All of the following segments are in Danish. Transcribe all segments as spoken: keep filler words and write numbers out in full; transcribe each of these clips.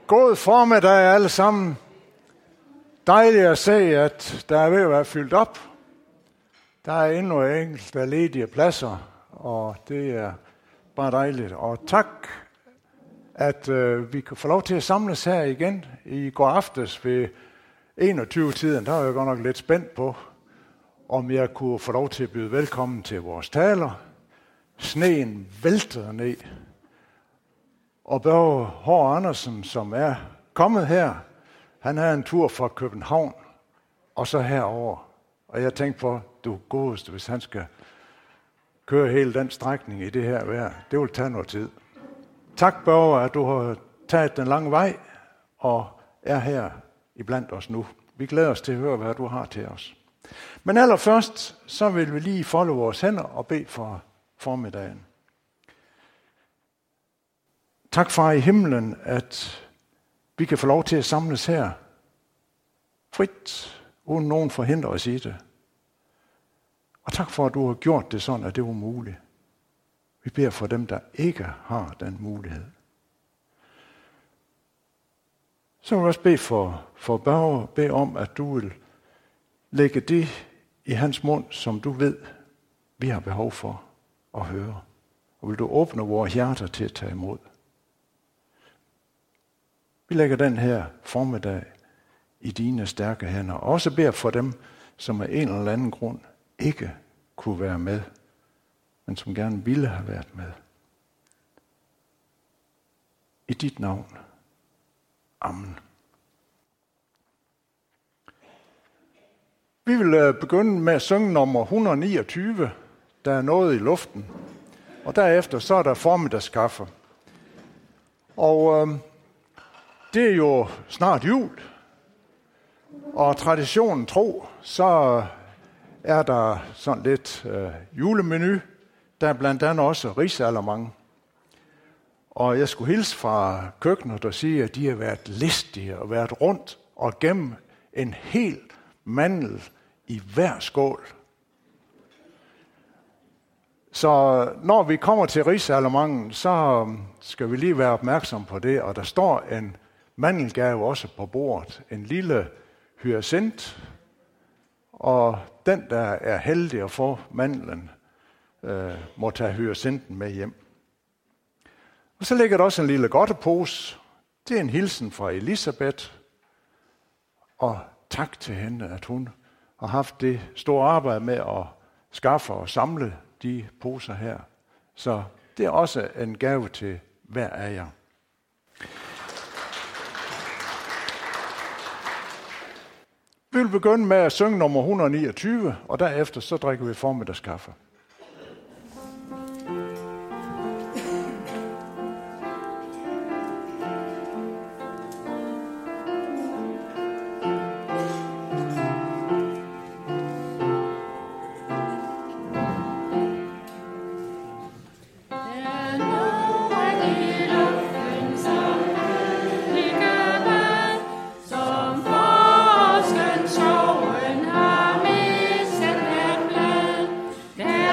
God formiddag alle sammen. Dejligt at se, at der er ved at være fyldt op. Der er endnu enkelte ledige pladser, og det er bare dejligt. Og tak, at øh, vi kan få lov til at samles her igen. I går aftes ved enogtyve-tiden, der var jeg godt nok lidt spændt på, om jeg kunne få lov til at byde velkommen til vores taler. Sneen væltede ned. Og Børge Hård Andersen, som er kommet her, han havde en tur fra København, og så herover. Og jeg tænkte på, du godeste, hvis han skal køre hele den strækning i det her vejr. Det vil tage noget tid. Tak, Børge, at du har taget den lange vej, og er her iblandt os nu. Vi glæder os til at høre, hvad du har til os. Men allerførst, så vil vi lige folde vores hænder og bede for formiddagen. Tak, far i himlen, at vi kan få lov til at samles her frit, uden nogen forhindrer os i det. Og tak for, at du har gjort det sådan, at det var muligt. Vi beder for dem, der ikke har den mulighed. Så vil jeg også bede for, for Børge, bede om, at du vil lægge det i hans mund, som du ved, vi har behov for at høre. Og vil du åbne vores hjerter til at tage imod. Vi lægger den her formiddag i dine stærke hænder. Og også beder for dem, som af en eller anden grund ikke kunne være med, men som gerne ville have været med. I dit navn. Amen. Vi vil begynde med at synge nummer et hundrede niogtyve, der er noget i luften. Og derefter så er der formiddagskaffe. Og øh, det er jo snart jul. Og traditionen tro, så er der sådan lidt øh, julemenu. Der er blandt andet også risalamande. Og jeg skulle hilse fra køkkenet og sige, at de har været listige og været rundt og gennem en hel mandel i hver skål. Så når vi kommer til risalamanden, så skal vi lige være opmærksom på det. Og der står en mandelgave også på bordet. En lille hyacint. Og den, der er heldig at få mandlen, øh, må tage hyacinten med hjem. Og så ligger der også en lille godtepose. Det er en hilsen fra Elisabeth. Og tak til hende, at hun har haft det store arbejde med at skaffe og samle de poser her. Så det er også en gave til hver af jer. Vi vil begynde med at synge nummer et hundrede niogtyve, og derefter så drikker vi formiddagskaffe. Der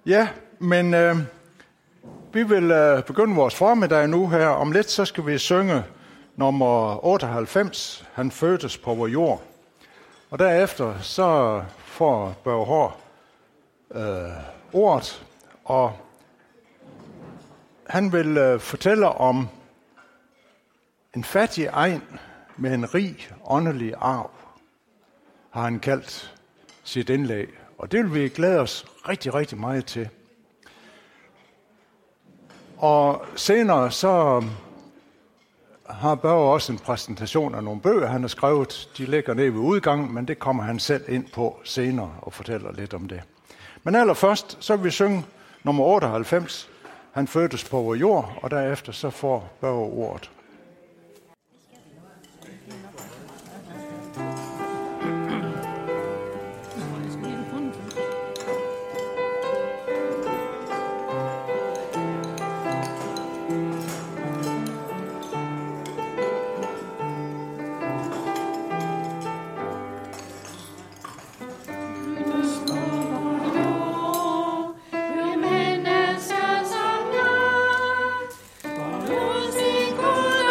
Ja, men øh, vi vil øh, begynde vores formiddag nu her. Om lidt så skal vi synge nummer otteoghalvfems, Han fødtes på vor jord. Og derefter så får Børge Hår øh, ordet, og han vil øh, fortælle om en fattig egn med en rig åndelig arv, har han kaldt sit indlæg. Og det vil vi glæde os rigtig, rigtig meget til. Og senere så har Børge også en præsentation af nogle bøger, han har skrevet. De ligger nede ved udgangen, men det kommer han selv ind på senere og fortæller lidt om det. Men allerførst så vil vi synge nummer otteoghalvfems, Han fødtes på vor jord, og derefter så får Børge ordet. Musik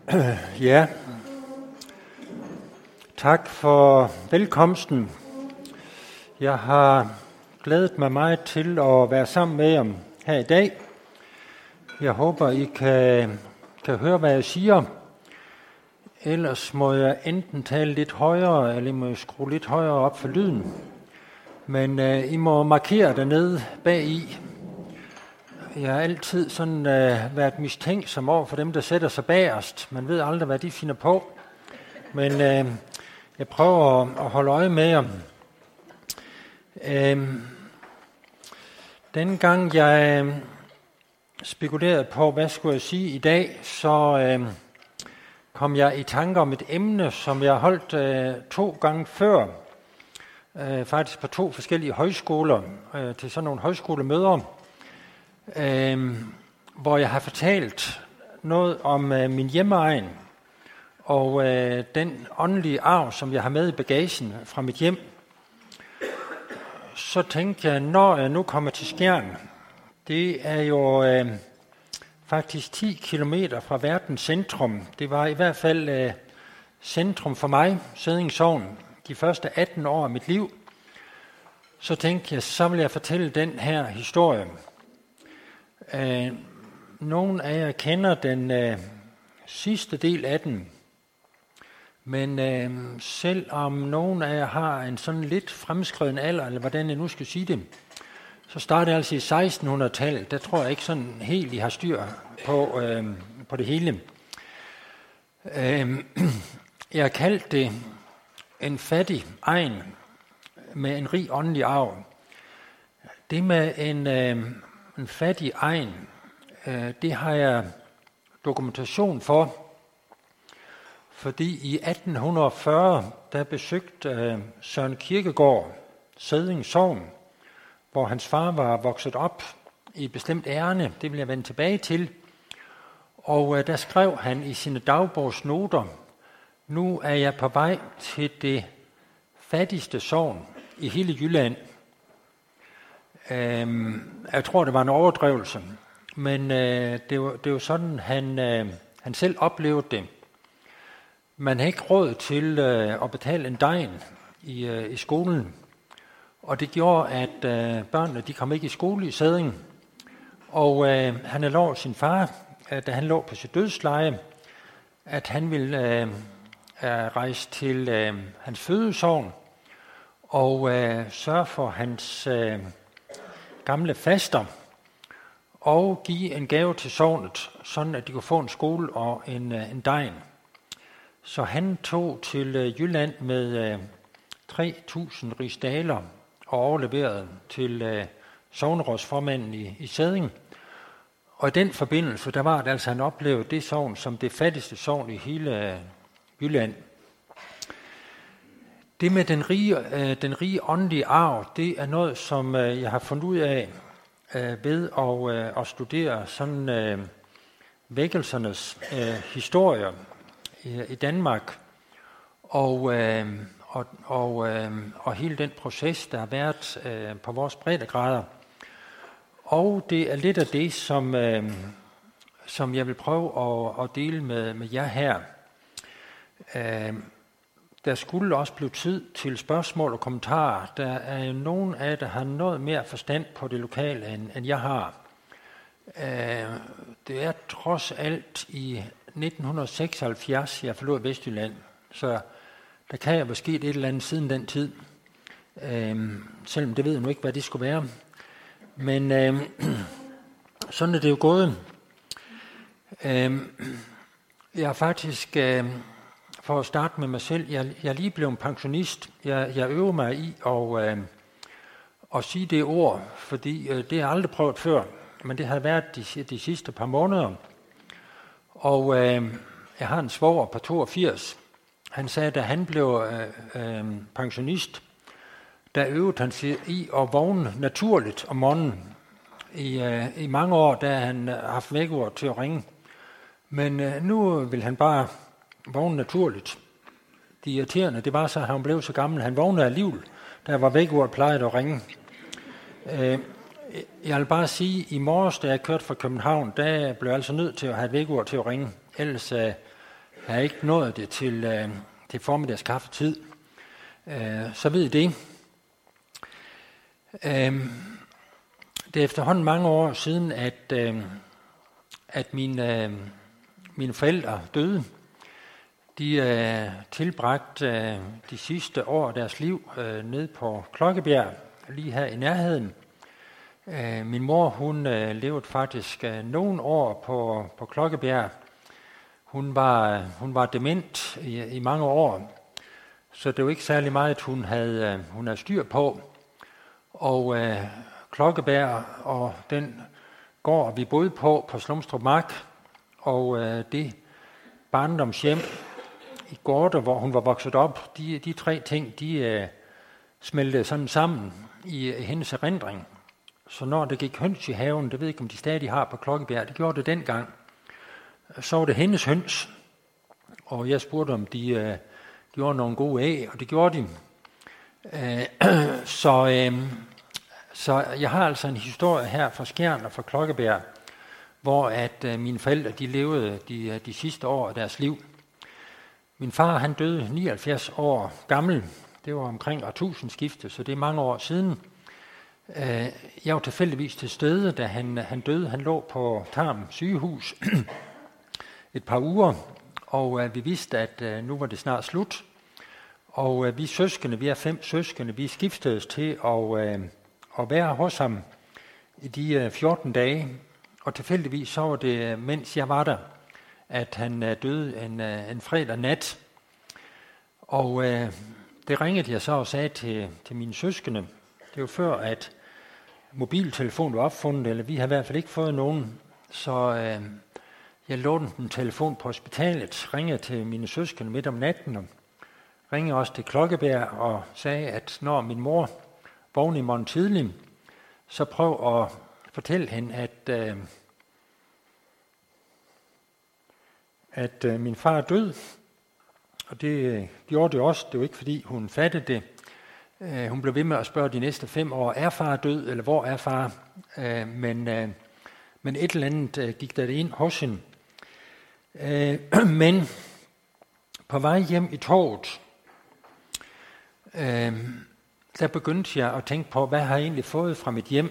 Ja, tak for velkomsten. Jeg har glædet mig meget til at være sammen med jer her i dag. Jeg håber, I kan, kan høre, hvad jeg siger. Ellers må jeg enten tale lidt højere, eller I må skrue lidt højere op for lyden. Men uh, I må markere dernede bag i. Jeg har altid sådan uh, været mistænksom over for dem, der sætter sig bagerst. Man ved aldrig, hvad de finder på. Men uh, jeg prøver at, at holde øje med jer. Uh, Dengang jeg uh, spekulerede på, hvad skulle jeg sige i dag, så uh, kom jeg i tanke om et emne, som jeg har holdt uh, to gange før. Uh, faktisk på to forskellige højskoler, uh, til sådan nogle højskolemøder. Øh, hvor jeg har fortalt noget om øh, min hjemmeegn og øh, den åndelige arv, som jeg har med i bagagen fra mit hjem. Så tænkte jeg, når jeg nu kommer til Skjern, det er jo øh, faktisk ti kilometer fra verdens centrum. Det var i hvert fald øh, centrum for mig, Sædding Sogn, de første atten år af mit liv. Så tænkte jeg, så vil jeg fortælle den her historie. Uh, nogle af jer kender den uh, sidste del af den, men uh, selvom nogle af jer har en sådan lidt fremskreden alder, eller hvordan jeg nu skal sige det, så startede jeg altså i sekstenhundredetallet. Der tror jeg ikke sådan helt, I har styr på, uh, på det hele. Uh, jeg har kaldt det en fattig egn med en rig åndelig arv. Det med en... Uh, En fattig egn, det har jeg dokumentation for, fordi i atten fyrre, der besøgte Søren Kierkegaard Sædding Sogn, hvor hans far var vokset op i et bestemt ærne, det vil jeg vende tilbage til, og der skrev han i sine dagbogsnoter, nu er jeg på vej til det fattigste sogn i hele Jylland. Jeg tror, det var en overdrivelse, men øh, det, var, det var sådan, han, øh, han selv oplevede det. Man havde ikke råd til øh, at betale en degn i, øh, i skolen, og det gjorde, at øh, børnene de kom ikke i skole i Sædding. Og øh, han havde lovet sin far, at da han lå på sit dødsleje, at han ville øh, rejse til øh, hans fødesogn og øh, sørge for hans... Øh, gamle faster, og give en gave til sognet, sådan at de kunne få en skole og en, en degn. Så han tog til Jylland med tre tusind rigsdaler og overleverede til sognerådsformanden i, i Sædding. Og i den forbindelse, der var det altså, han oplevede det sogn som det fattigste sogn i hele Jylland. Det med den rige, øh, den rige åndelige arv, det er noget, som øh, jeg har fundet ud af øh, ved at, øh, at studere sådan øh, vækkelsernes øh, historie i, i Danmark, og, øh, og, og, øh, og hele den proces, der har været øh, på vores breddegrader. Og det er lidt af det, som, øh, som jeg vil prøve at, at dele med, med jer her. Øh, Der skulle også blive tid til spørgsmål og kommentarer. Der er jo nogen af jer, der har noget mere forstand på det lokale, end, end jeg har. Uh, det er trods alt i nitten seksoghalvfjerds, jeg forlod Vestjylland, så der kan jeg måske et eller andet siden den tid. Uh, selvom det ved jeg nu ikke, hvad det skulle være. Men uh, sådan er det jo gået. Uh, jeg har faktisk... Uh, For at starte med mig selv, jeg, jeg er lige blevet pensionist. Jeg, jeg øver mig i at, øh, at sige det ord, fordi øh, det har jeg aldrig prøvet før, men det har været de, de sidste par måneder. Og øh, jeg har en svoger på toogfirs. Han sagde, da han blev øh, øh, pensionist, der øvede han sig i at vågne naturligt om morgenen. I, øh, i mange år, der har han haft vækkeur til at ringe. Men øh, nu vil han bare vågne naturligt. Det irriterende, det var så, at han blev så gammel. Han vågnede alligevel, der var vækkeur plejede at ringe. Øh, jeg vil bare sige, at i morges, da jeg kørte fra København, der blev jeg altså nødt til at have et vækkeur til at ringe. Ellers øh, har ikke nået det til, øh, til formiddags kaffetid, øh, så ved I det. Øh, det er efterhånden mange år siden, at, øh, at mine, øh, mine forældre døde. De øh, tilbragte øh, de sidste år af deres liv øh, nede på Klokkebjerg, lige her i nærheden. Øh, min mor, hun øh, levede faktisk øh, nogle år på, på Klokkebjerg. Hun var, hun var dement i, i mange år, så det var ikke særlig meget, hun havde, øh, hun havde styr på. Og øh, Klokkebjerg og den gård, vi boede på, på Slumstrup Mark, og øh, det barndomshjem i Gårde, hvor hun var vokset op, de, de tre ting, de øh, smeltede sådan sammen i, i hendes erindring. Så når det gik høns i haven, det ved jeg ikke, om de stadig har på Klokkebjerg, det gjorde det dengang, så var det hendes høns. Og jeg spurgte, om de øh, gjorde nogle gode æg, og det gjorde de. Øh, så, øh, så jeg har altså en historie her fra Skjern og fra Klokkebjerg, hvor at øh, mine forældre, de levede de, de sidste år af deres liv. Min far, han døde nioghalvfjerds år gammel. Det var omkring årtusindskiftet, så det er mange år siden. Jeg var tilfældigvis til stede, da han, han døde. Han lå på Tarm sygehus et par uger, og vi vidste, at nu var det snart slut. Og vi søskende, vi er fem søskende, vi skiftedes til at, at være hos ham i de fjorten dage. Og tilfældigvis så var det, mens jeg var der, at han døde en, en fredag nat. Og øh, det ringede jeg så og sagde til, til mine søskende. Det var før, at mobiltelefonen var opfundet, eller vi har i hvert fald ikke fået nogen. Så øh, jeg lånte en telefon på hospitalet, ringede til mine søskende midt om natten, og ringede også til Klokkebjerg og sagde, at når min mor vågnede i morgen tidlig, så prøv at fortælle hende, at... Øh, at øh, min far er død, og det øh, gjorde det også. Det var ikke, fordi hun fattede det. Øh, hun blev ved med at spørge de næste fem år, er far død, eller hvor er far? Øh, men, øh, men et eller andet øh, gik der ind hos hende. Øh, men på vej hjem i toget, øh, der begyndte jeg at tænke på, hvad har jeg egentlig fået fra mit hjem?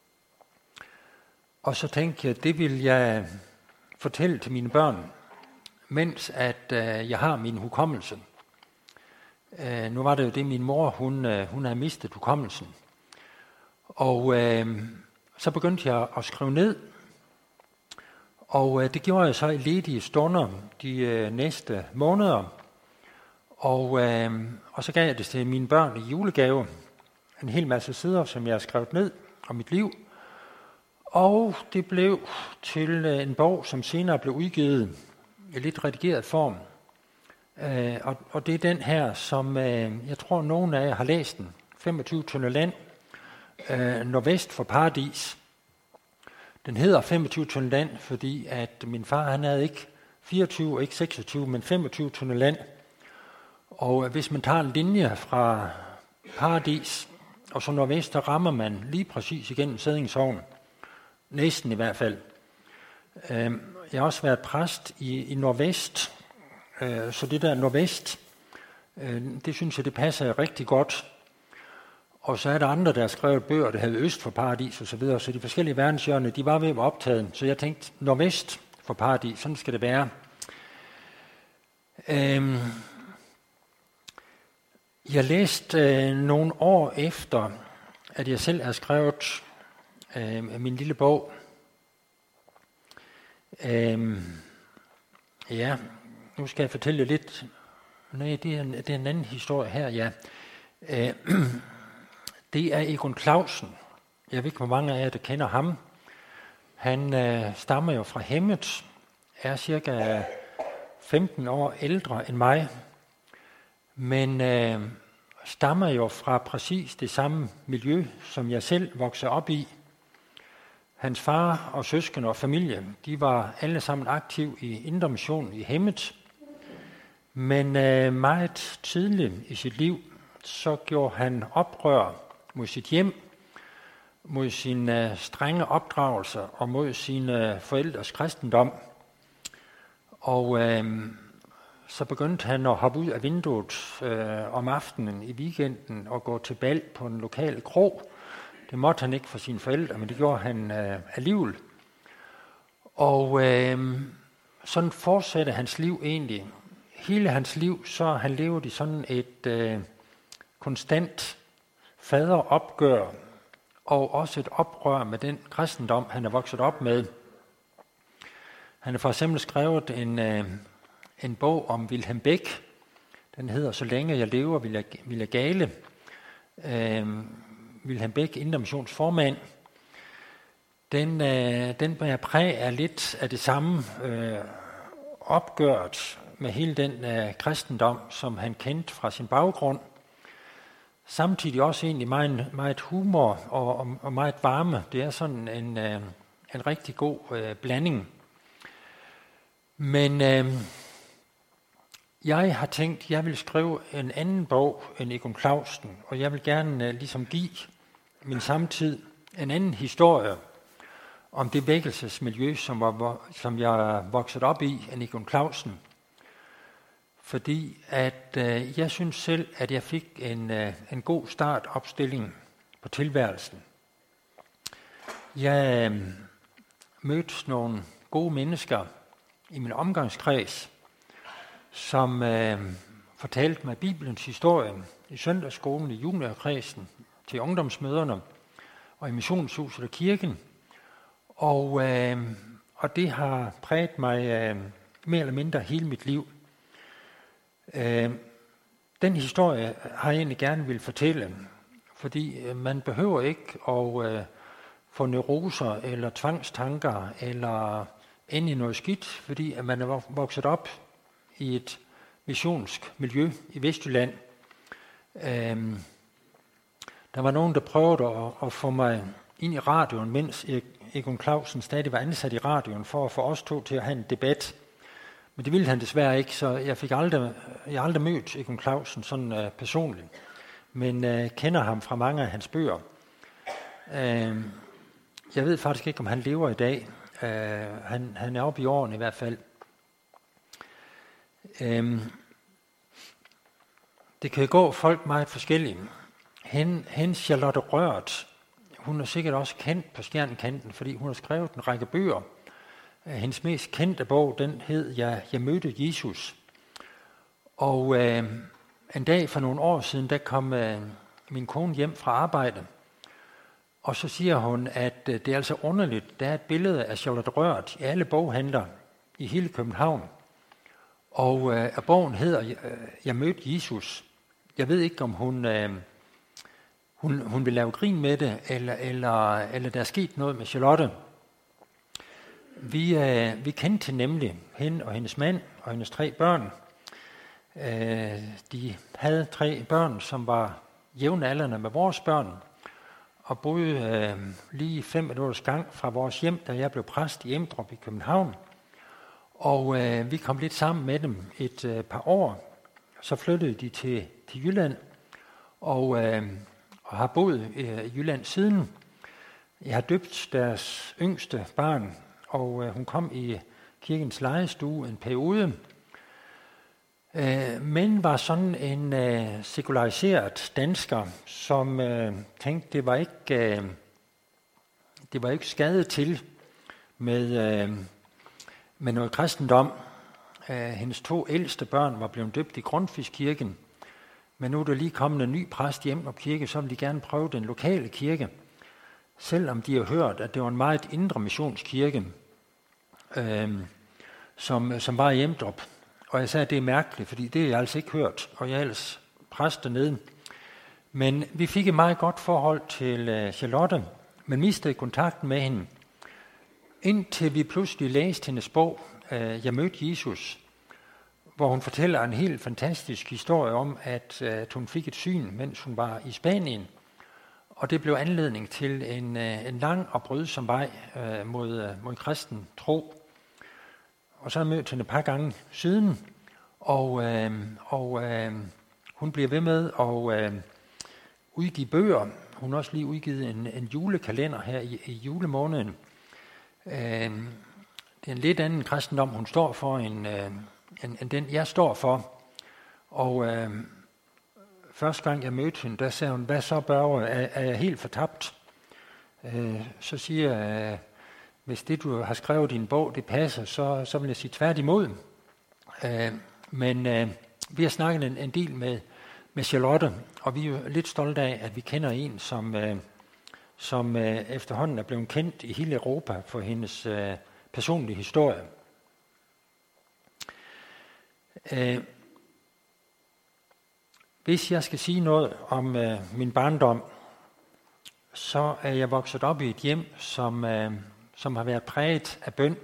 Og så tænkte jeg, det vil jeg fortælle til mine børn, mens at øh, jeg har min hukommelse. Øh, nu var det jo det, min mor, hun, øh, hun havde mistet hukommelsen. Og øh, så begyndte jeg at skrive ned, og øh, det gjorde jeg så i ledige stunder de øh, næste måneder. Og, øh, og så gav jeg det til mine børn i julegave. En hel masse sider, som jeg har skrevet ned om mit liv. Og det blev til øh, en bog, som senere blev udgivet i lidt redigeret form. Øh, og, og det er den her, som øh, jeg tror, nogen af jer har læst den. femogtyve tønder land, øh, nordvest for Paradis. Den hedder femogtyve tønder land, fordi at min far, han havde ikke fireogtyve og ikke seksogtyve, men femogtyve tønder land. Og øh, hvis man tager en linje fra Paradis, og så nordvest, der rammer man lige præcis igennem Sæddingshavn. Næsten i hvert fald. Øh, Jeg har også været præst i, i Nordvest, øh, så det der Nordvest, øh, det synes jeg, det passer rigtig godt. Og så er der andre, der har skrevet bøger, der havde øst for Paradis og så videre, så de forskellige verdenshjørner, de var ved at være optaget. Så jeg tænkte, Nordvest for Paradis, sådan skal det være. Øh, jeg læste øh, nogle år efter, at jeg selv har skrevet øh, min lille bog. Øhm, ja, nu skal jeg fortælle lidt. Nej, det er, en, det er en anden historie her, ja. Øh, det er Egon Clausen. Jeg ved ikke, hvor mange af jer, der kender ham. Han øh, stammer jo fra Hemmet, er cirka femten år ældre end mig, men øh, stammer jo fra præcis det samme miljø, som jeg selv voksede op i. Hans far og søskende og familie, de var alle sammen aktive i Indre Mission i Hemmet. Men øh, meget tidligt i sit liv, så gjorde han oprør mod sit hjem, mod sine strenge opdragelser og mod sine forældres kristendom. Og øh, så begyndte han at hoppe ud af vinduet øh, om aftenen i weekenden og gå til bal på en lokal krog. Det måtte han ikke for sine forældre, men det gjorde han øh, alligevel. Og øh, sådan fortsatte hans liv egentlig. Hele hans liv, så har han levet i sådan et øh, konstant faderopgør, og også et oprør med den kristendom, han er vokset op med. Han har for eksempel skrevet en, øh, en bog om Wilhelm Beck. Den hedder Så længe jeg lever, vil jeg, vil jeg gale. Øh, Wilhelm Beck, Indre Missions formand. Den, øh, den bærer præg af lidt af det samme øh, opgøret med hele den øh, kristendom, som han kendte fra sin baggrund. Samtidig også egentlig meget, meget humor og, og, og meget varme. Det er sådan en, øh, en rigtig god øh, blanding. Men øh, jeg har tænkt, at jeg vil skrive en anden bog end Egon Clausen, og jeg vil gerne øh, ligesom give min samtid en anden historie om det vækkelsesmiljø, som, var, som jeg er vokset op i end Egon Clausen. Fordi at øh, jeg synes selv, at jeg fik en, øh, en god startopstilling på tilværelsen. Jeg øh, mødte nogle gode mennesker i min omgangskreds, som øh, fortalte mig Bibelens historie i søndagsskolen, i juniorkredsen, til ungdomsmøderne og i missionshuset og kirken. Og, øh, og det har præget mig øh, mere eller mindre hele mit liv. Øh, den historie har jeg egentlig gerne vil fortælle, fordi øh, man behøver ikke at øh, få neuroser eller tvangstanker eller ende i noget skidt, fordi at man er vokset op i et missionsk miljø i Vestjylland. Øh, der var nogen, der prøvede at, at få mig ind i radioen, mens Egon Clausen stadig var ansat i radioen, for at få os to til at have en debat. Men det ville han desværre ikke, så jeg fik aldrig, jeg aldrig mødt Egon Clausen sådan uh, personligt, men uh, kender ham fra mange af hans bøger. Uh, jeg ved faktisk ikke, om han lever i dag. Uh, han, han er oppe i årene i hvert fald. Uh, det kan gå folk meget forskellige. Hen, hen Charlotte Rørt, hun er sikkert også kendt på Stjernekanten, fordi hun har skrevet en række bøger. Hendes mest kendte bog, den hed Jeg, jeg mødte Jesus. Og øh, en dag for nogle år siden, der kom øh, min kone hjem fra arbejde. Og så siger hun, at øh, det er altså underligt. Der er et billede af Charlotte Rørt i alle boghandler i hele København. Og øh, bogen hedder øh, Jeg mødte Jesus. Jeg ved ikke, om hun, øh, hun, hun vil lave grin med det, eller, eller, eller der er sket noget med Charlotte. Vi, øh, vi kendte nemlig hende og hendes mand og hendes tre børn. Øh, de havde tre børn, som var jævnaldrende med vores børn, og boede øh, lige fem minutters gang fra vores hjem, da jeg blev præst i Emdrup i København. Og øh, vi kom lidt sammen med dem et øh, par år. Så flyttede de til, til Jylland, og, øh, og har boet øh, i Jylland siden. Jeg har døbt deres yngste barn, og øh, hun kom i kirkens legestue en periode, øh, men var sådan en øh, sekulariseret dansker, som øh, tænkte, det var ikke øh, det var ikke skadet til med, øh, med noget kristendom. Øh, hendes to ældste børn var blevet døbt i Grundtvigskirken, men nu er der lige kommet en ny præst i Emdrup Kirke, så vil de gerne prøve den lokale kirke, selvom de har hørt, at det var en meget indre missionskirke, øh, som, som var i Emdrup. Og jeg sagde, at det er mærkeligt, fordi det har jeg altså ikke hørt, og jeg er ellers præst dernede. Men vi fik et meget godt forhold til øh, Charlotte, men mistede kontakten med hende, indtil vi pludselig læste hendes bog, øh, Jeg mødte Jesus, hvor hun fortæller en helt fantastisk historie om, at, øh, at hun fik et syn, mens hun var i Spanien. Og det blev anledning til en, en lang og brydsom vej øh, mod, mod kristen tro. Og så har jeg mødt hende et par gange siden, og, øh, og øh, hun bliver ved med at øh, udgive bøger. Hun har også lige udgivet en, en julekalender her i, i julemåneden. Øh, det er en lidt anden kristendom, hun står for, end, øh, end, end den, jeg står for. Og øh, første gang jeg mødte hende, der sagde hun, hvad så, Børge, er, er jeg helt fortabt? Øh, så siger jeg, øh, hvis det, du har skrevet i din bog, det passer, så, så vil jeg sige tværtimod. Øh, men øh, vi har snakket en, en del med, med Charlotte, og vi er jo lidt stolte af, at vi kender en, som, øh, som øh, efterhånden er blevet kendt i hele Europa for hendes øh, personlige historie. Øh, hvis jeg skal sige noget om øh, min barndom, så er jeg vokset op i et hjem, som, øh, som har været præget af bøn.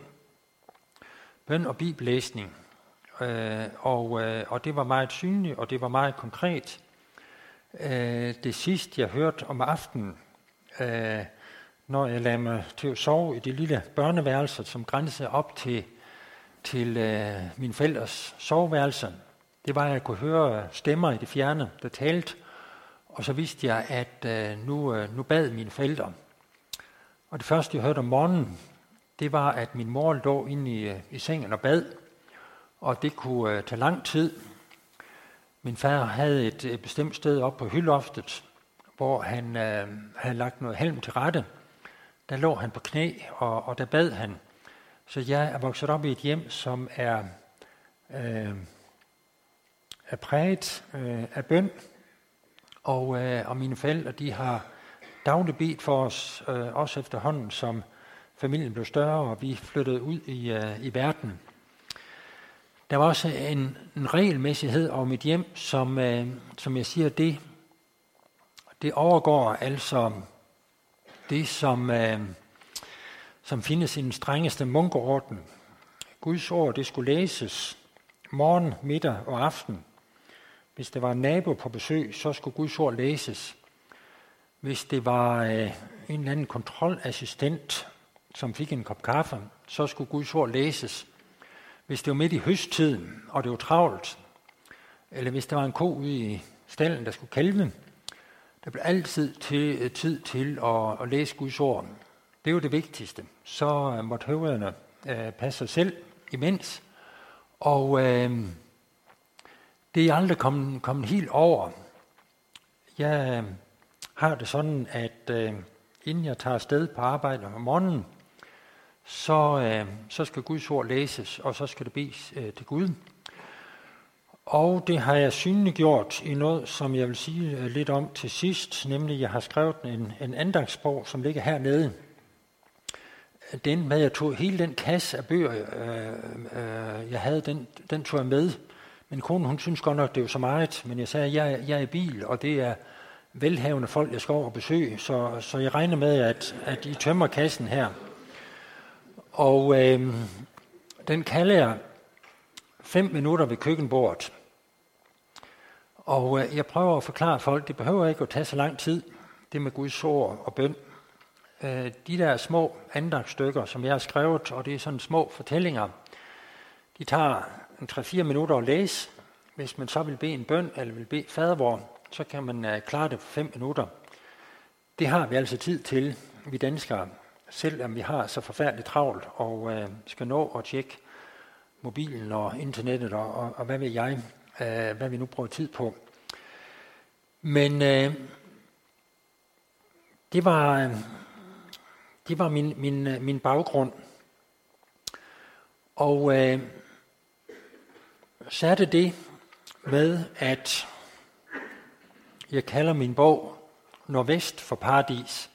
Bøn og bibellæsning. Øh, og, øh, og det var meget synligt, og det var meget konkret. Øh, det sidste, jeg hørte om aftenen, øh, når jeg lagde mig til at sove i det lille børneværelse, som grænsede op til, til øh, mine forældres soveværelse, det var, at jeg kunne høre stemmer i det fjerne, der talte, og så vidste jeg, at øh, nu, øh, nu bad mine forældre. Og det første, jeg hørte om morgenen, det var, at min mor lå inde i, i sengen og bad, og det kunne øh, tage lang tid. Min far havde et, et bestemt sted op på hyloftet, hvor han øh, havde lagt noget halm til rette. Der lå han på knæ, og, og der bad han. Så jeg er vokset op i et hjem, som er, øh, er præget øh, af bøn. Og, øh, og mine forældre, de har dagligt bedt for os, øh, også efterhånden, som familien blev større, og vi flyttede ud i, øh, i verden. Der var også en, en regelmæssighed over mit hjem, som, øh, som jeg siger, det, det overgår altså det, som, øh, som findes i den strengeste munkeorden. Guds ord, det skulle læses morgen, middag og aften. Hvis der var en nabo på besøg, så skulle Guds ord læses. Hvis det var øh, en eller anden kontrolassistent, som fik en kop kaffe, så skulle Guds ord læses. Hvis det var midt i høsttiden, og det var travlt, eller hvis der var en ko ude i stallen, der skulle kalve, der blev altid til, tid til at, at læse Guds ord. Det var det vigtigste. Så uh, måtte høvderne uh, passe sig selv imens. Og uh, det er aldrig kommet, kommet helt over. Jeg uh, har det sådan, at uh, inden jeg tager afsted på arbejde om morgenen, så, øh, så skal Guds ord læses, og så skal det bedes øh, til Gud. Og det har jeg synliggjort i noget, som jeg vil sige øh, lidt om til sidst, nemlig jeg har skrevet en, en andagsbog, som ligger hernede. Den med, jeg tog hele den kasse af bøger, øh, øh, jeg havde, den, den tog jeg med. Min kone, hun synes godt nok, det er jo så meget, men jeg sagde, at jeg, jeg er i bil, og det er velhavende folk, jeg skal over og besøge, så, så jeg regner med, at, at I tømmer kassen her. Og øh, den kalder jeg fem minutter ved køkkenbordet. Og øh, jeg prøver at forklare folk, det behøver ikke at tage så lang tid, det med Guds ord og bøn. Øh, de der små andagtstykker, som jeg har skrevet, og det er sådan små fortællinger, de tager en tre-fire minutter at læse. Hvis man så vil bede en bøn, eller vil bede fadervor, så kan man øh, klare det på fem minutter. Det har vi altså tid til, vi danskere. Selvom vi har så forfærdeligt travlt og øh, skal nå at tjekke mobilen og internettet og, og, og hvad ved jeg, øh, hvad vi nu bruger tid på. Men øh, det var, øh, det var min, min, min baggrund. Og øh, så er det det med, at jeg kalder min bog Nordvest for Paradis.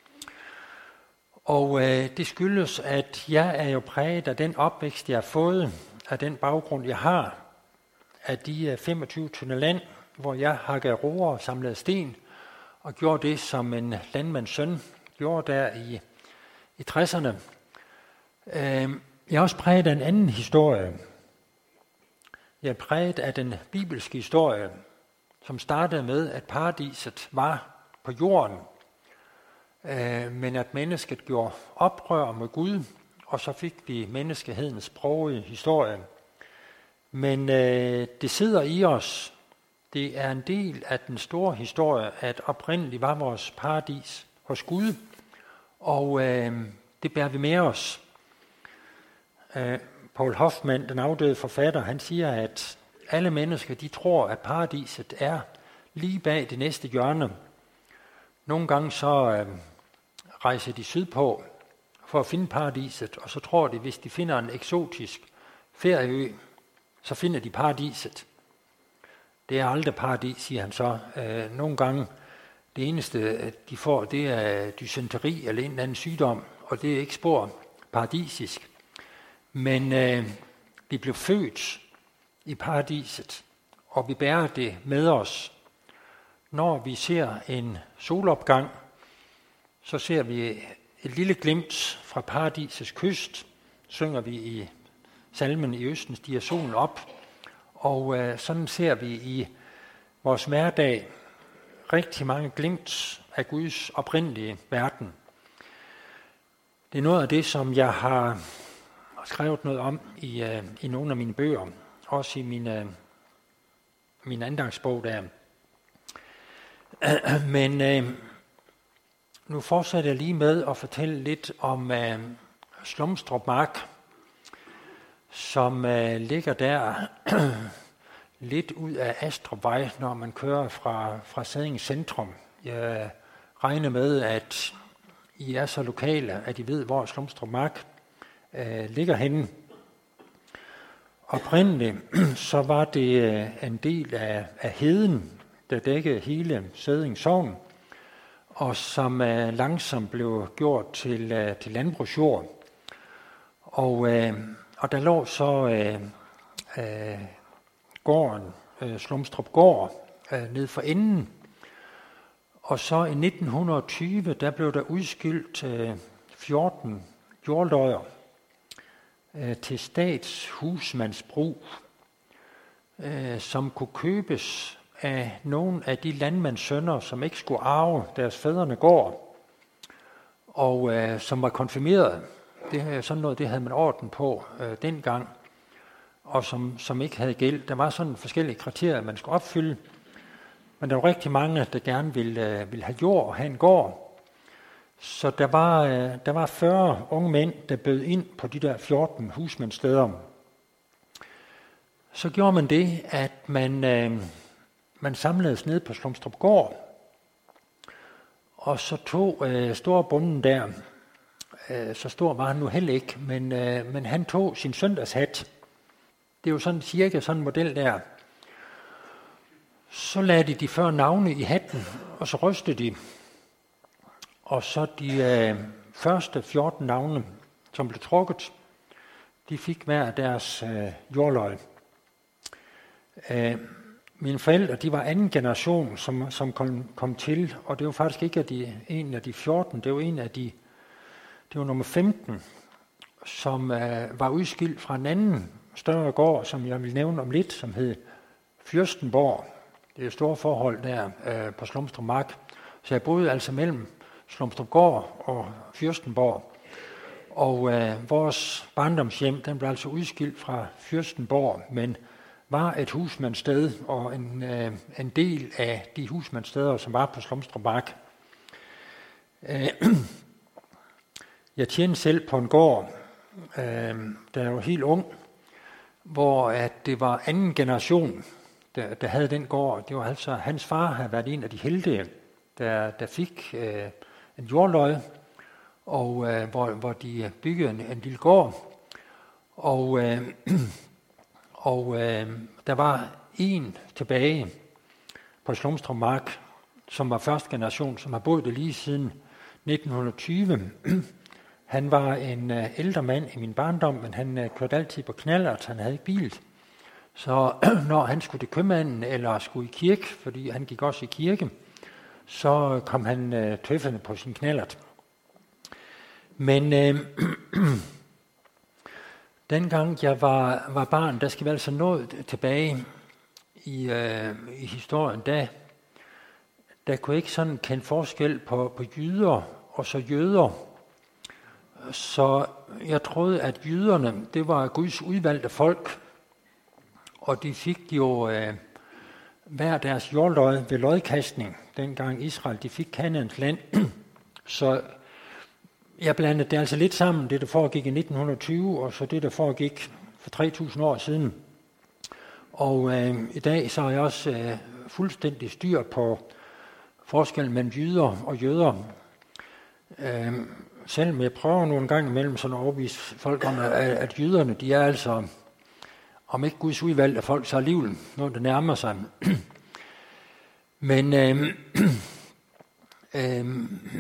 Og øh, det skyldes, at jeg er jo præget af den opvækst, jeg har fået, af den baggrund, jeg har, af de femogtyve tønder land, hvor jeg hakkede roer og samlede sten, og gjorde det, som en landmands søn gjorde der i, i tresserne. Øh, jeg er også præget af en anden historie. Jeg er præget af den bibelske historie, som startede med, at paradiset var på jorden, men at mennesket gjorde oprør mod Gud, og så fik vi menneskehedens sproglige historie. Men øh, det sidder i os. Det er en del af den store historie, at oprindeligt var vores paradis hos Gud, og øh, det bærer vi med os. Øh, Paul Hoffman, den afdøde forfatter, han siger, at alle mennesker, de tror, at paradiset er lige bag det næste hjørne. Nogle gange så øh, rejser de sydpå for at finde paradiset, og så tror de, hvis de finder en eksotisk ferieø, så finder de paradiset. Det er aldrig paradis, siger han så. Øh, nogle gange, det eneste, de får, det er dysenteri eller en eller anden sygdom, og det er ikke spor paradisisk. Men øh, vi blev født i paradiset, og vi bærer det med os. Når vi ser en solopgang, så ser vi et lille glimt fra paradisets kyst, synger vi i salmen I Østen stiger solen op, og øh, sådan ser vi i vores hverdag rigtig mange glimt af Guds oprindelige verden. Det er noget af det, som jeg har skrevet noget om i, øh, i nogle af mine bøger, også i min, øh, min andagsbog der. Men øh, nu fortsætter jeg lige med at fortælle lidt om øh, Slumstrup Mark, som øh, ligger der lidt ud af Astrupvej, når man kører fra, fra Sædinge Centrum. Jeg regner med, at I er så lokale, at I ved, hvor Slumstrup Mark øh, ligger henne. Oprindeligt så var det øh, en del af, af heden, der dækkede hele Sædinge Sogn, og som øh, langsomt blev gjort til, øh, til landbrugsjord. Og, øh, og der lå så øh, øh, gården, øh, Slumstrup Gård, øh, ned for enden. Og så i nitten tyve, der blev der udskilt øh, fjorten jordlodder øh, til statshusmandsbrug, øh, som kunne købes af nogle af de landmandssønner, som ikke skulle arve deres fædrene gård, og øh, som var konfirmeret. Det er sådan noget, det havde man orden på øh, dengang, og som, som ikke havde gæld. Der var sådan forskellige kriterier, man skulle opfylde, men der var rigtig mange, der gerne ville, øh, ville have jord og have en gård. Så der var, øh, der var fyrre unge mænd, der bød ind på de der fjorten husmandssteder. Så gjorde man det, at man, øh, man samledes ned på Slumstrup Gård, og så tog øh, storbonden der, øh, så stor var han nu heller ikke, men, øh, men han tog sin søndagshat. Det er jo sådan cirka sådan en model der. Så lagde de de fyrre navne i hatten, og så rystede de. Og så de øh, første fjorten navne, som blev trukket, de fik hver deres øh, jordlod. Øh, mine forældre, de var anden generation, som, som kom, kom til, og det var faktisk ikke af de, en af de fjorten, det var en af de, det var nummer femten, som øh, var udskilt fra en anden større gård, som jeg vil nævne om lidt, som hed Fyrstenborg. Det er et stort forhold der øh, på Slumstrup Mark. Så jeg boede altså mellem Slumstrup Gård og Fyrstenborg. Og øh, vores barndomshjem, den blev altså udskilt fra Fyrstenborg, men var et husmandssted og en, øh, en del af de husmandssteder, som var på Slumstrup Mark. Øh, jeg tjente selv på en gård, øh, da jeg var helt ung, hvor at det var anden generation, der, der havde den gård. Det var altså, hans far havde været en af de heldige, der, der fik øh, en jordlod, og øh, hvor, hvor de byggede en, en lille gård. Og, øh, og øh, der var en tilbage på Slumstrup Mark, som var første generation, som har boet der lige siden nitten tyve. Han var en uh, ældre mand i min barndom, men han uh, kørte altid på knallert, han havde ikke bil. Så når han skulle til købmanden eller skulle i kirke, fordi han gik også i kirke, så kom han uh, tøffende på sin knallert. Men uh, dengang jeg var, var barn, der skal vi altså nået tilbage i, uh, i historien, der, der kunne jeg ikke sådan kende forskel på, på jyder og så jøder. Så jeg troede, at jyderne, det var Guds udvalgte folk, og de fik jo øh, hver deres jordlod ved lodkastning, dengang Israel, de fik Kanaans land. Så jeg blandede det altså lidt sammen, det der foregik i nitten tyve, og så det der foregik for tre tusind år siden. Og øh, i dag så er jeg også øh, fuldstændig styr på forskellen mellem jyder og jøder. Øh, selvom jeg prøver nogle gange imellem sådan at overbevise folk om, at, at jyderne, de er altså, om ikke Guds udvalgte folk, så alligevel noget, der nærmer sig. Men øh, øh,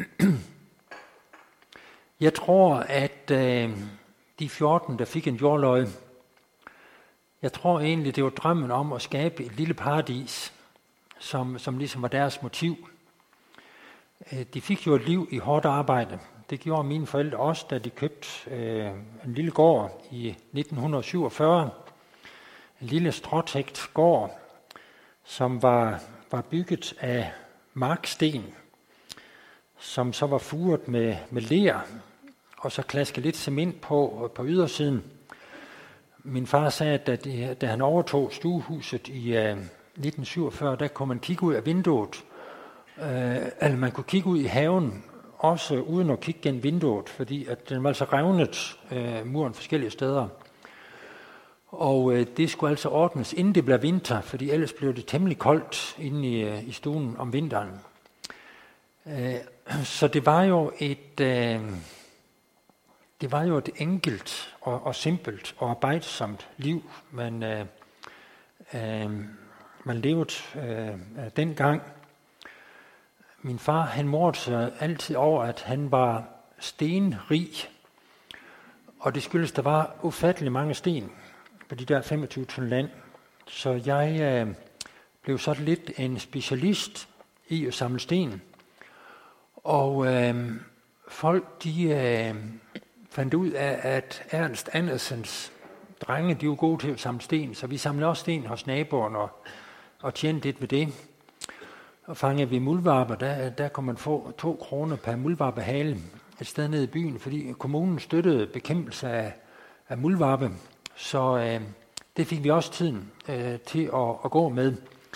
jeg tror, at øh, de fjorten, der fik en jordløg, jeg tror egentlig, det var drømmen om at skabe et lille paradis, som, som ligesom var deres motiv. De fik jo et liv i hårdt arbejde. Det gjorde mine forældre også, da de købte øh, en lille gård i nitten syvogfyrre. En lille stråtægt gård, som var, var bygget af marksten, som så var furet med, med ler, og så klasket lidt cement på, på ydersiden. Min far sagde, at da, de, da han overtog stuehuset i uh, nitten syvogfyrre, der kunne man kigge ud af vinduet. Uh, altså man kunne kigge ud i haven, også uden at kigge gennem vinduet, fordi at den var altså revnet uh, muren forskellige steder. Og uh, det skulle altså ordnes, inden det blev vinter, fordi ellers blev det temmelig koldt inde i, uh, i stuen om vinteren. Uh, så det var jo et... Uh, Det var jo et enkelt og, og simpelt og arbejdsomt liv, man, øh, øh, man levede øh, dengang. Min far, han mordede sig altid over, at han var stenrig, og det skyldes, der var ufattelig mange sten på de der femogtyve ton land. Så jeg øh, blev så lidt en specialist i at samle sten, og øh, folk, de... Øh, fandt ud af, at Ernst Andersens drenge, de var gode til at samle sten, så vi samlede også sten hos naboerne og, og tjente lidt ved det. Og fangede vi muldvarper, der, der kunne man få to kroner per muldvarpehale et sted nede i byen, fordi kommunen støttede bekæmpelse af, af muldvarpe, så øh, det fik vi også tiden øh, til at, at gå med.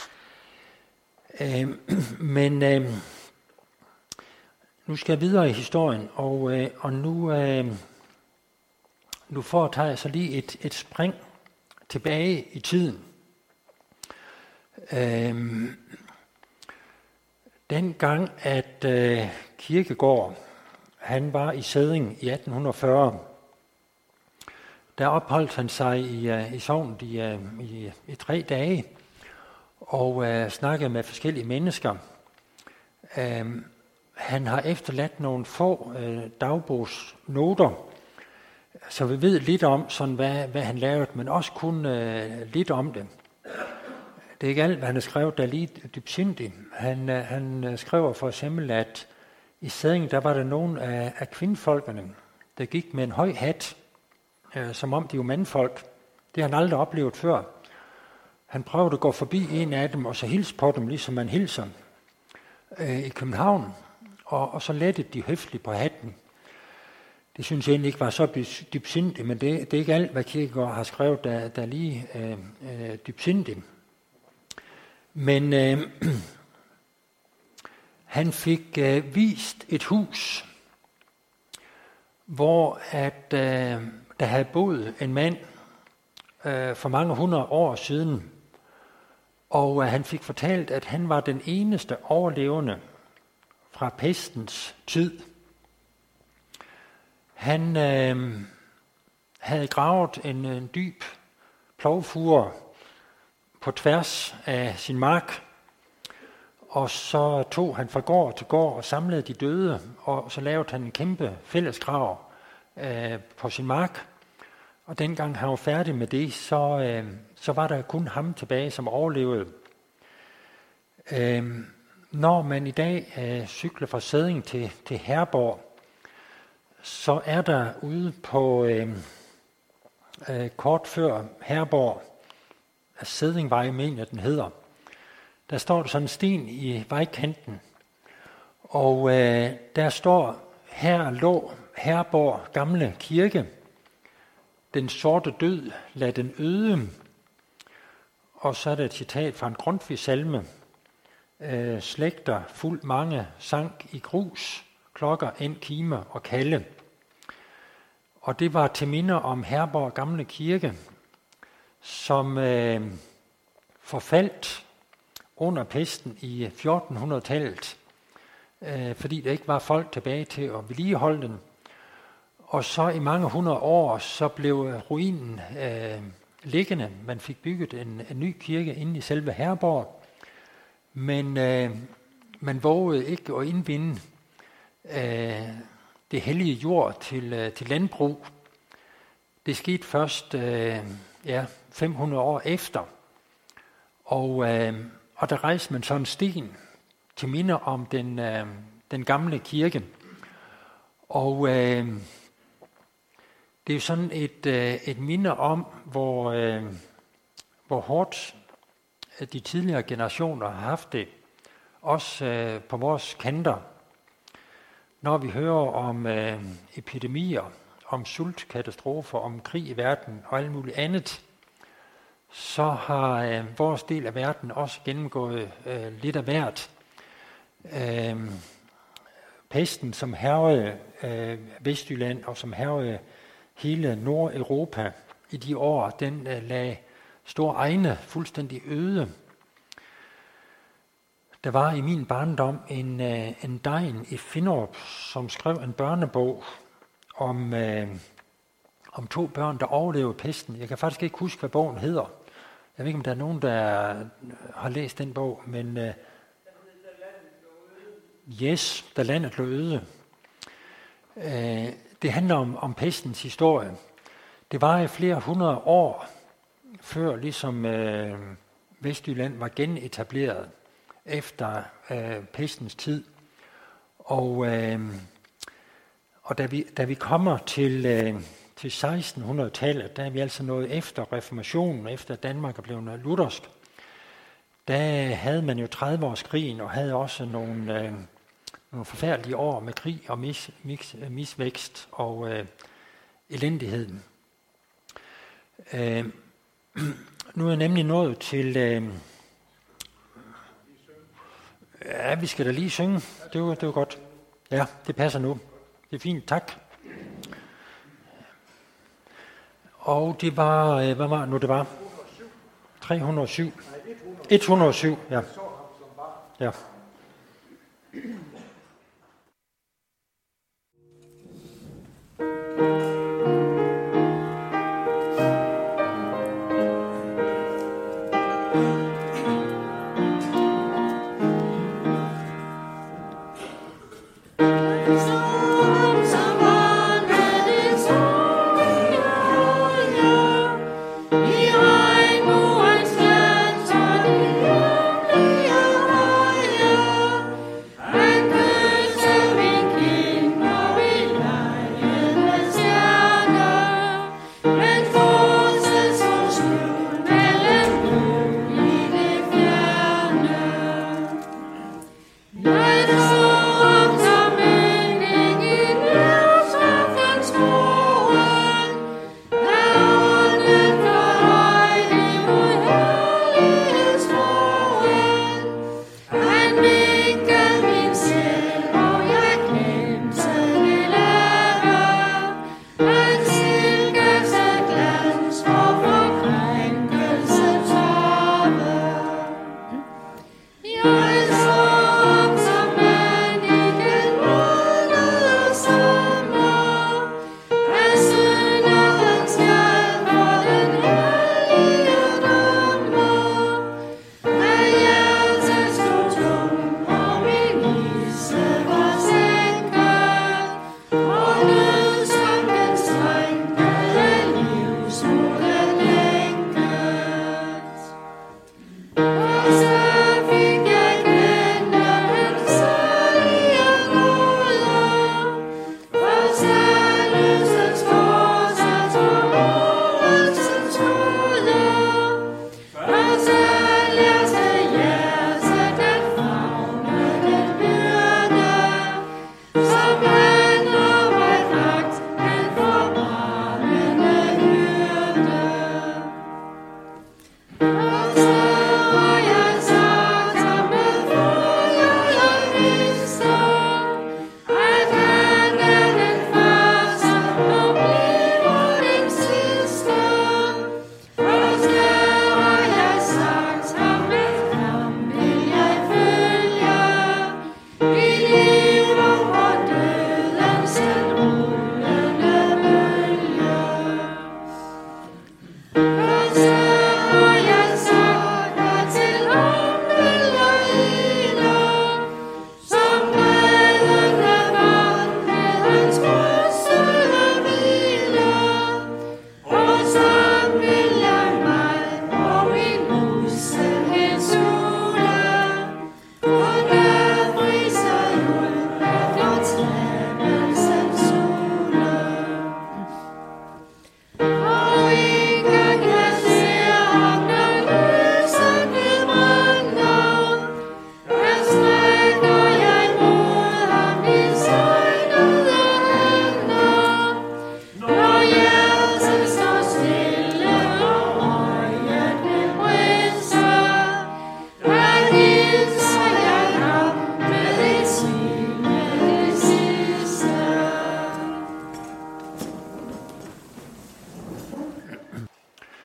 Øh, men... Øh, Nu skal jeg videre i historien, og, øh, og nu, øh, nu foretager jeg så lige et, et spring tilbage i tiden. Øh, dengang, at øh, Kierkegaard, han var i Sædding i atten fyrre, der opholdt han sig i, uh, i sognet i, uh, i, i tre dage, og uh, snakkede med forskellige mennesker. Uh, Han har efterladt nogle få øh, dagbogsnoter, så vi ved lidt om, sådan, hvad, hvad han lavede, men også kun øh, lidt om det. Det er ikke alt, hvad han har skrevet, der er lige dybsindigt. Han, øh, han skriver for eksempel, at i Sædding, der var der nogle af, af kvindfolkene, der gik med en høj hat, øh, som om de var mandfolk. Det har han aldrig oplevet før. Han prøvede at gå forbi en af dem, og så hilse på dem, ligesom man hilser øh, i København. Og, og så lettede de høfligt på hatten. Det synes jeg egentlig ikke var så dybsindigt, men det, det er ikke alt, hvad Kierkegaard har skrevet, der, der er lige øh, øh, dybsindigt. Men øh, han fik øh, vist et hus, hvor at, øh, der havde boet en mand øh, for mange hundrede år siden, og øh, han fik fortalt, at han var den eneste overlevende fra pestens tid. Han øh, havde gravet en, en dyb plovfure på tværs af sin mark, og så tog han fra gård til gård og samlede de døde, og så lavede han en kæmpe fællesgrav øh, på sin mark. Og dengang han var færdig med det, så, øh, så var der kun ham tilbage, som overlevede. Øh, Når man i dag øh, cykler fra Sædding til, til Herborg, så er der ude på øh, øh, kort før Herborg, Sæddingvej, mener den hedder, der står der sådan en sten i vejkanten, og øh, der står, her lå Herborg gamle kirke, den sorte død lad den øde, og så er der et citat fra en Grundtvig-salme, Øh, slægter fuld mange sank i grus, klokker end kime og kalde. Og det var til minde om Herborg gamle kirke, som øh, forfaldt under pesten i fjortenhundredetallet, øh, fordi der ikke var folk tilbage til at vedligeholde den. Og så i mange hundrede år, så blev ruinen øh, liggende. Man fik bygget en, en ny kirke inde i selve Herborg, men øh, man vågede ikke at indvinde øh, det hellige jord til, øh, til landbrug. Det skete først øh, ja, fem hundrede år efter, og, øh, og der rejste man så en sten til minde om den, øh, den gamle kirke. Og øh, det er jo sådan et, øh, et minde om, hvor, øh, hvor hårdt de tidligere generationer har haft det, også øh, på vores kanter. Når vi hører om øh, epidemier, om sultkatastrofer, om krig i verden og alt muligt andet, så har øh, vores del af verden også gennemgået øh, lidt af hvert. Øh, pesten, som hærgede øh, Vestjylland og som hærgede hele Nordeuropa i de år, den øh, lagde store egne fuldstændig øde. Der var i min barndom en, øh, en degn i Finderup, som skrev en børnebog om, øh, om to børn, der overlevede pesten. Jeg kan faktisk ikke huske, hvad bogen hedder. Jeg ved ikke, om der er nogen, der har læst den bog, men øh, yes, da landet lå øde. Øh, det handler om, om pestens historie. Det var i flere hundrede år, før ligesom øh, Vestjylland var genetableret efter øh, pestens tid. Og, øh, og da, vi, da vi kommer til, øh, til sekstenhundredetallet, der er vi altså nået efter reformationen, efter Danmark er blevet luthersk. Der havde man jo tredive-årskrigen og havde også nogle, øh, nogle forfærdelige år med krig og mis, mis, misvækst og øh, elendighed. Øh, nu er jeg nemlig nået til... Øh, ja, vi skal da lige synge. Det var, det var godt. Ja, det passer nu. Det er fint, tak. Og det var... Øh, hvad var det nu, det var? tre hundrede og syv. et hundrede og syv, ja. Ja. Bye.